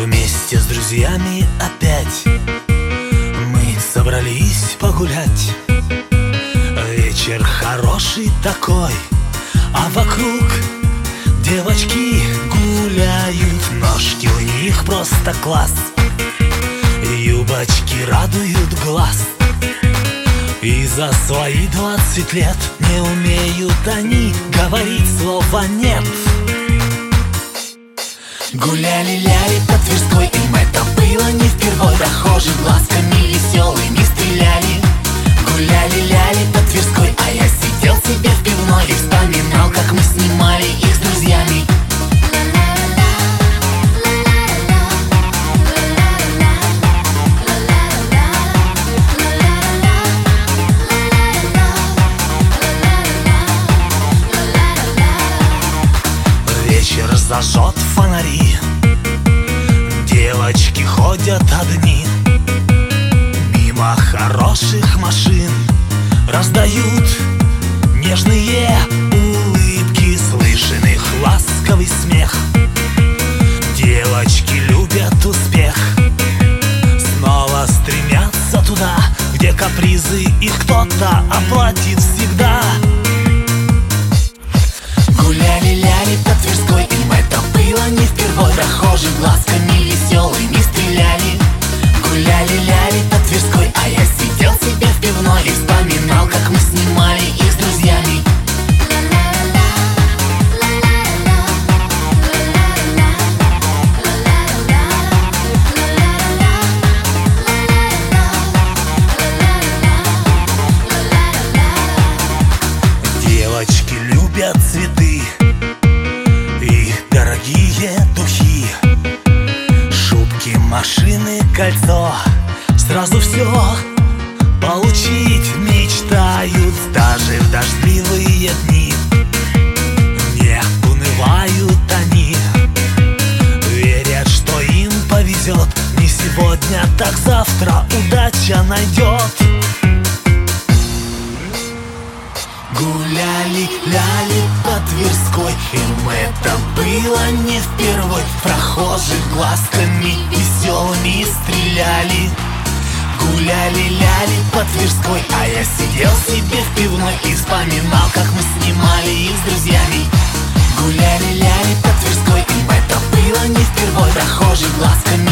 Вместе с друзьями опять мы собрались погулять. Вечер хороший такой, а вокруг девочки гуляют. Ножки у них просто класс, юбочки радуют глаз. И за свои 20 лет не умеют они говорить слова «нет». Гуляли-ляли по Тверской, им это было не впервой. Прохожих глазками веселыми стреляли. Гуляли-ляли по Тверской, а я сидел себе в пивной и вспоминал, как мы снимали их с друзьями. Вечер зажжет фонари, девочки ходят одни. Мимо хороших машин раздают нежные улыбки, слышен их ласковый смех. Девочки любят успех, снова стремятся туда, где капризы их кто-то оплатит всегда. Гуляли-ляли по Тверской, им это было не впервой. Прохожих глазками веселыми стреляли. Гуляли-ляли по Тверской, а я сидел себе в пивной и вспоминал, как мы снимали их с друзьями. Девочки любят цветы и дорогие духи, шубки, машины, кольцо. Сразу все получить мечтают, даже в дождливые дни. Не унывают они, верят, что им повезет. Не сегодня, так завтра удача найдет. Гуляли-ляли по Тверской, им это было не впервой. Прохожих глазками веселыми стреляли. Гуляли-ляли по Тверской, а я сидел себе в пивной и вспоминал, как мы снимали их с друзьями. Гуляли-ляли по Тверской, им это было не впервой. Прохожих глазками